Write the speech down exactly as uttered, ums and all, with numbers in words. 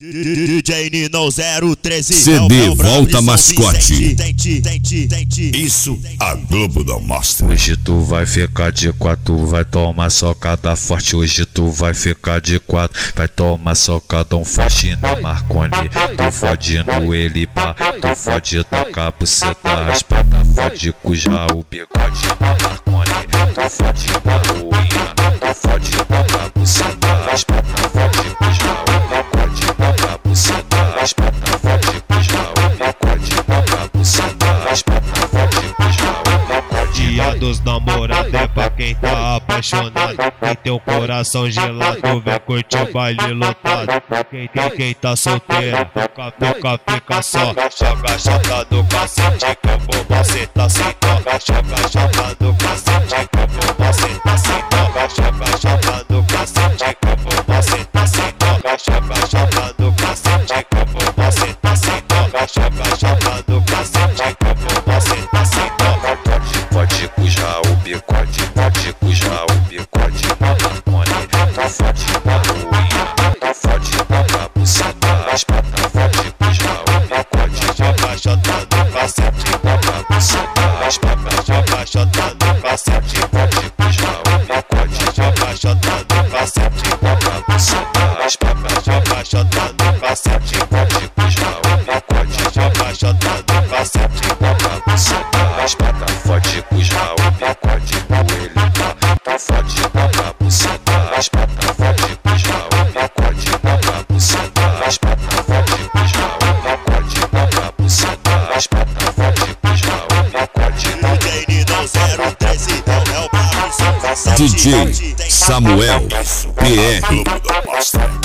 D J Ninão zero treze C D Volta Mascote. Isso a Globo não mostra. Hoje tu vai ficar de quatro, vai tomar socada forte. Hoje tu vai ficar de quatro, vai tomar socada um forte no Marconi. Tu fode no ele pá, tu fode tocar buceta, as patas fode cujar o bigode no Marconi. Tu fode na ruína, tu fode tocar buceta, as patas fode cujar o bigode no buceta, as patas fode cujar o bigode no buceta, as patas fode cujar o bigode. Dia dos namorados é pra quem tá apaixonado, quem tem o coração gelado vem curtir o baile lotado. Quem, quem, quem tá solteira, fica, fica, fica só. Joga chata do cacete que eu vou macetar sem dó. Joga chata do cacete que eu vou macetar sem dó. Joga chata do cacete que eu vou macetar sem dó. Joga chata do cacete que eu vou macetar sem dó. Joga chata do cacete que eu vou macetar sem dó. Pode cujar o bigode, pode cujar o bigode no Marconi. Tu fode na ruína, tu fode na buceta, as patas fode cujar o bigode. Joga chata no cacete na buceta, as patas joga chata no cacete pode cujar o bigode. Joga chata no cacete na buceta, as patas joga chata no cacete pode cujar o bigode. Joga chata no cacete na buceta, as patas fode cujar o bigode no ele tá. Tu fode na buceta, as patas fode cujar o bigode na buceta, as patas fode cujar o bigode na buceta, as patas fode cujar o bigode no D J Ninão zero treze é o brabo D J Samuel P R.